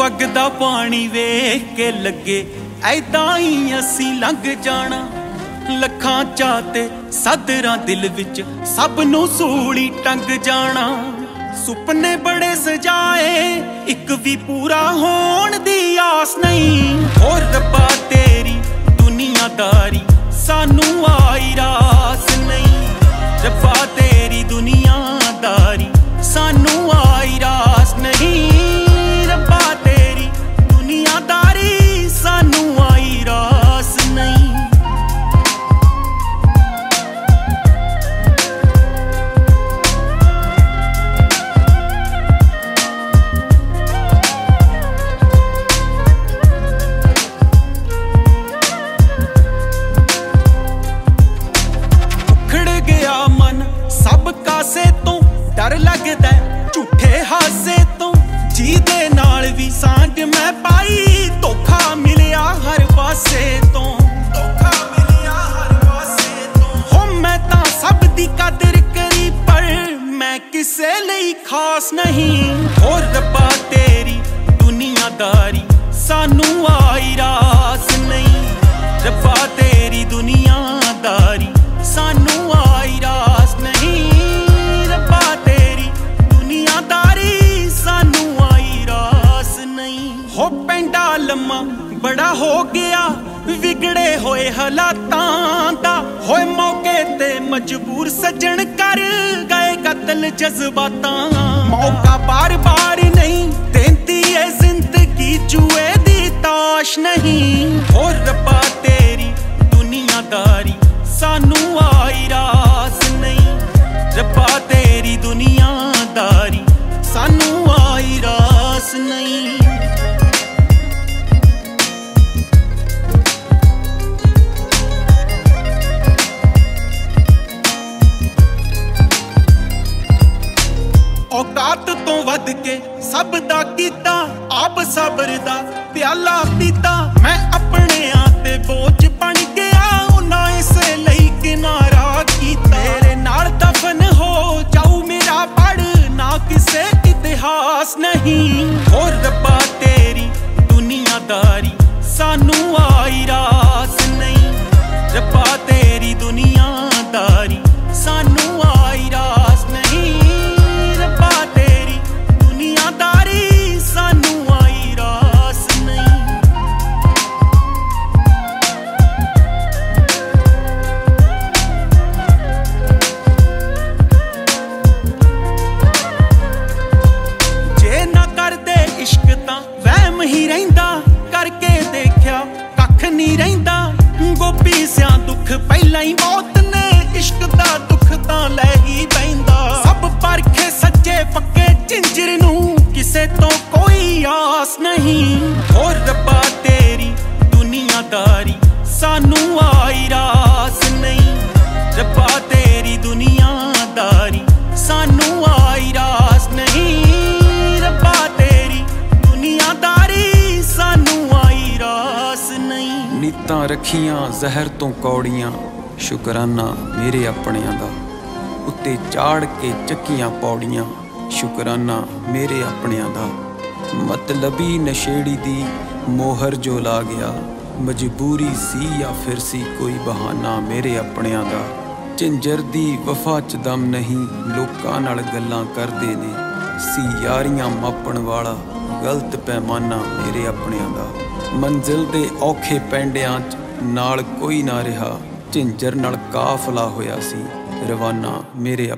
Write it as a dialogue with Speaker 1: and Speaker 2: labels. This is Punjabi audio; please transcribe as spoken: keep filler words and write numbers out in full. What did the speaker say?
Speaker 1: ਵਗਦਾ ਪਾਣੀ ਵੇਖ ਕੇ ਲੱਗੇ ਐਦਾਂ ਹੀ ਅਸੀਂ ਲੰਘ ਜਾਣਾ। ਲੱਖਾਂ ਚਾਹ ਤੇ ਸਦਰਾਂ ਦਿਲ ਵਿੱਚ ਸਭ ਨੂੰ ਸੂਲੀ ਟੰਗ ਜਾਣਾ। ਸੁਪਨੇ ਬੜੇ ਸਜਾਏ ਇੱਕ ਵੀ ਪੂਰਾ ਹੋਣ ਦੀ ਆਸ ਨਹੀਂ। ਹੋਰ ਰੱਬਾ ਤੇਰੀ ਦੁਨੀਆਦਾਰੀ ਸਾਨੂੰ ਆਈ ਰਾਸ ਨਹੀਂ। ਰੱਬਾ ਤੇਰੀ ਦੁਨੀਆਦਾਰੀ ਸਾਨੂੰ ਆਈ ਰਾਸ ਨਹੀਂ। ਰੱਬਾ ਤੇਰੀ ਦੁਨੀਆਦਾਰੀ ਸਾਨੂੰ ਆਈ ਰਾਸ ਨਹੀਂ। ਸਭ ਕਾਸੇ ਤੋਂ ਡਰ ਲੱਗਦਾ ਝੂਠੇ ਹਾਸੇ ਤੋਂ। ਜਿਹਦੇ ਨਾਲ ਵੀ ਸਾਂਝ ਮੈਂ ਪਾਈ ਧੋਖਾ ਮਿਲਿਆ ਹਰ ਪਾਸੇ ਤੋਂ। ਧੋਖਾ ਮਿਲਿਆ ਹਰ ਪਾਸੇ ਤੋਂ। ਹੋ ਮੈਂ ਤਾਂ ਸਭ ਦੀ ਕਦਰ ਕਰੀ ਪਰ ਮੈਂ ਕਿਸੇ ਲਈ ਖਾਸ ਨਹੀਂ। ਹੋਰ ਰੱਬਾ ਤੇਰੀ ਦੁਨੀਆਦਾਰੀ ਸਾਨੂੰ ਆਈ ਰਾਸ ਨਹੀਂ। ਰੱਬਾ ਤੇਰੀ ਦੁਨੀਆਦਾਰੀ ਸਾਨੂੰ ਆਈ ਰਾਸ ਨਹੀਂ। ਰੱਬਾ ਤੇਰੀ ਦੁਨੀਆਦਾਰੀ ਸਾਨੂੰ ਆਈ ਰਾਸ ਨਹੀਂ। ਹੋ ਪੈਂਡਾ ਲੰਮਾ ਬੜਾ ਹੋ ਗਿਆ ਵਿਗੜੇ ਹੋਏ ਹਾਲਾਤਾਂ ਦਾ। ਹੋਏ ਮੌਕੇ ਤੇ ਮਜਬੂਰ ਸੱਜਣ ਕਰ ਗਏ ਕਤਲ ਜਜ਼ਬਾਤਾਂ। ਮੌਕਾ ਬਾਰ ਬਾਰ ਨਹੀਂ ਦੇਂਦੀ ਏ ਜ਼ਿੰਦਗੀ ਜੂਏ ਦੀ ਤਾਸ਼ ਨਹੀਂ। ਹੋ ਰੱਬਾ ਤੇਰੀ ਦੁਨੀਆਦਾਰੀ ਸਾਨੂੰ ਆਈ ਰਾਸ ਨਹੀਂ। ਰੱਬਾ ਤੇਰੀ ਦੁਨੀਆਦਾਰੀ ਸਾਨੂੰ ਆਈ ਰਾਸ ਨਹੀਂ। ਔਕਾਤ ਤੋਂ ਵੱਧ ਕੇ ਸਭ ਦਾ ਕੀਤਾ ਆਪ ਸਬਰ ਦਾ ਪਿਆਲਾ ਪੀਤਾ। ਮੈਂ ਆਪਣਿਆਂ ਤੇ ਬੋਝ ਬਣ ਗਿਆ ਉਹਨਾਂ ਇਸੇ ਲਈ ਕਿਨਾਰਾ ਕੀਤਾ। ਤੇਰੇ ਨਾਲ ਦਫਨ ਹੋ ਜਾਊ ਮੇਰਾ ਪੜ ਨਾ ਕਿਸੇ ਇਤਿਹਾਸ ਨਹੀਂ। ਹੋਰ ਰੱਬਾ ਤੇਰੀ ਦੁਨੀਆਦਾਰੀ ਸਾਨੂੰ ਆਈ ਰਾਸ ਨਹੀਂ। ਰੱਬਾ ਤੇਰੀ ਦੁਨੀਆਦਾਰੀ ਸਾਨੂੰ ਆਈ ਰਾਸ ਨਹੀਂ। ਰੱਬਾ ਤੇਰੀ ਦੁਨੀਆਦਾਰੀ ਸਾਨੂੰ ਆਈ ਰਾਸ ਨਹੀਂ। ਜੇ ਨਾ ਕਰਦੇ ਇਸ਼ਕ ਤਾਂ ਵਹਿਮ ਹੀ ਰਹਿੰਦਾ। ਕਰਕੇ ਦੇਖਿਆ ਕੱਖ ਨਹੀਂ ਰਹਿੰਦਾ। ਗੋਪੀ ਸਿਆਂ ਦੁੱਖ ਪਹਿਲਾਂ ਹੀ ਮੌਤ ਨੇ ਇਸ਼ਕ ਦਾ ਦੁੱਖ ਤਾਂ ਲੈ ਹੀ ਪੈਂਦਾ। ਸਭ ਪਰਖੇ ਸੱਚੇ ਪੱਕੇ ਝਿੰਜਰ ਨੂੰ ਕਿਸੇ ਤੋਂ ਕੋਈ ਆਸ ਨਹੀਂ। ਹੋਰ ਰੱਬਾ ਤੇਰੀ ਦੁਨੀਆਦਾਰੀ ਸਾਨੂੰ ਆਈ ਰਾਸ ਨਹੀਂ। ਰੱਬਾ ਤੇਰੀ ਦੁਨੀਆਦਾਰੀ ਸਾਨੂੰ ਆਈ ਰਾਸ ਨਹੀਂ। ਰੱਬਾ ਤੇਰੀ ਦੁਨੀਆਦਾਰੀ ਸਾਨੂੰ ਆਈ ਰਾਸ ਨਹੀਂ। ਨੀਤਾਂ ਰੱਖੀਆਂ ਜ਼ਹਿਰ ਤੋਂ ਕੌੜੀਆਂ ਸ਼ੁਕਰਾਨਾ ਮੇਰੇ ਆਪਣਿਆਂ ਦਾ। ਉੱਤੇ ਚਾੜ ਕੇ ਚੱਕੀਆਂ ਪੌੜੀਆਂ ਸ਼ੁਕਰਾਨਾ ਮੇਰੇ ਆਪਣਿਆਂ ਦਾ। ਮਤਲਬੀ ਨਸ਼ੇੜੀ ਦੀ ਮੋਹਰ ਜੋ ਲਾ ਗਿਆ ਮਜਬੂਰੀ ਸੀ ਜਾਂ ਫਿਰ ਸੀ ਕੋਈ ਬਹਾਨਾ ਮੇਰੇ ਆਪਣਿਆਂ ਦਾ। ਝਿੰਜਰ ਦੀ ਵਫਾ ਚ ਦਮ ਨਹੀਂ ਲੋਕਾਂ ਨਾਲ ਗੱਲਾਂ ਕਰਦੇ ਨੇ। ਸੀ ਯਾਰੀਆਂ ਮਾਪਣ ਵਾਲਾ ਗਲਤ ਪੈਮਾਨਾ ਮੇਰੇ ਆਪਣਿਆਂ ਦਾ। ਮੰਜ਼ਿਲ ਦੇ ਔਖੇ ਪੈਂਡਿਆਂ ਚ ਨਾਲ ਕੋਈ ਨਾ ਰਿਹਾ। ਝਿੰਜਰ ਨਾਲ ਕਾਫਲਾ ਹੋਇਆ ਸੀ ਰਵਾਨਾ ਮੇਰੇ